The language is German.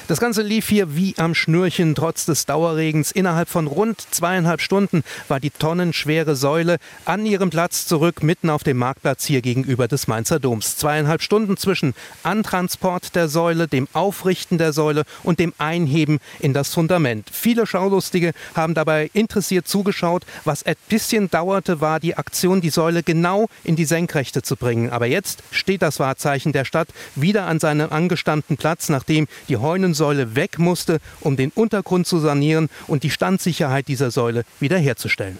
Das Ganze lief hier wie am Schnürchen, trotz des Dauerregens. Innerhalb von rund 2,5 Stunden war die tonnenschwere Säule an ihrem Platz zurück, mitten auf dem Marktplatz hier gegenüber des Mainzer Doms. 2,5 Stunden zwischen Antransport der Säule, dem Aufrichten der Säule und dem Einheben in das Fundament. Viele Schaulustige haben dabei interessiert zugeschaut. Was ein bisschen dauerte, war die Aktion, die Säule genau in die Senkrechte zu bringen. Aber jetzt steht das Wahrzeichen der Stadt wieder an seinem angestammten Platz, nachdem die Heunensäule weg musste, um den Untergrund zu sanieren und die Standsicherheit dieser Säule wiederherzustellen.